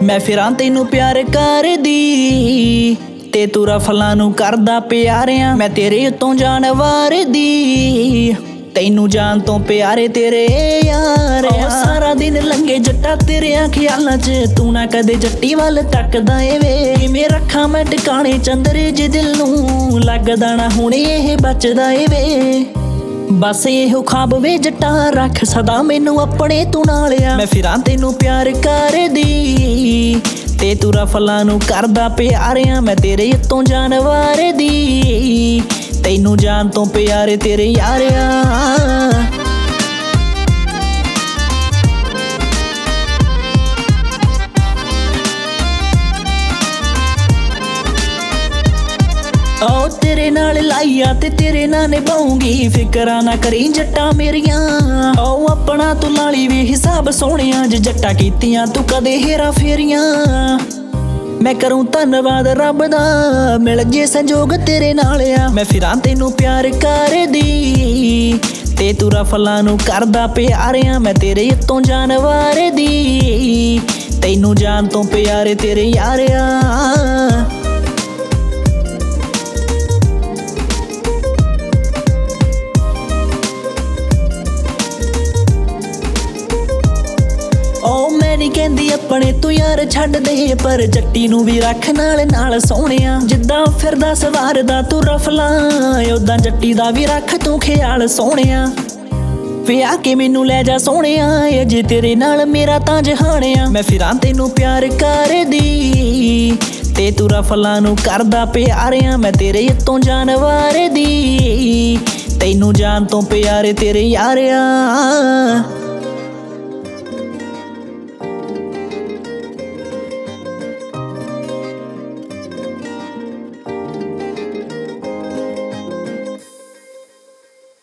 मैं फिरां तैनू प्यार करदी ते तू रफलां नू करदा प्यारियां। मैं तेरे उत्तों जान वारदी तैनू जान तो प्यारे तेरे यार। सारा दिन लंघे जट्टा तेरे ख्यालां च तू ना कदे जट्टी वल तकदा ए वे। किवें रखां मैं टिकाणे चंदरे जे दिल नू लगदा ना हुण इह बचदा ए वे। बस इहो ख्वाब वे जट्टा रख सदा मैनू अपने तू नाल आ। मैं फिरां तैनू प्यार करदी ते तू रफलां नू करदा प्यारियां। मैं तेरे उत्तों जान वारदी तैनू जान तो प्यारे तेरे यार आ। ओ तेरे नाल लाइया ते तेरे नाल निभाऊंगी फिकरा ना करी जट्टा मेरियां। ओ अपना तू लाली वे हिसाब सोहणिया जे जट्टा कीतियां तू कदे हेरा फेरियां। मैं करूं धन्नवाद रब दा मिल जे संजोग तेरे नाल आ। मैं फिरां तैनू प्यार करदी ते तू रफलां नू करदा प्यारियां। मैं तेरे उत्तों जान वारदी तैनू जान तो प्यारे तेरे यार आ। कहंदी अपने तू यार छड्ड दे पर जट्टी नू भी रख नाल नाल सोहणिया। जिद्दां फिरदा सवारदा तू रफलां उदां जट्टी दा भी रख तू ख्याल सोहणिया। विआह के मैनू लै जा सोहणिया अजे तेरे नाल मेरा तां जहान आ। मैं फिरां तैनू प्यार करदी ते तू रफलां नू करदा प्यारियां। मैं तेरे उत्तों जान वारदी तैनू जान तो प्यारे तेरे यार आ।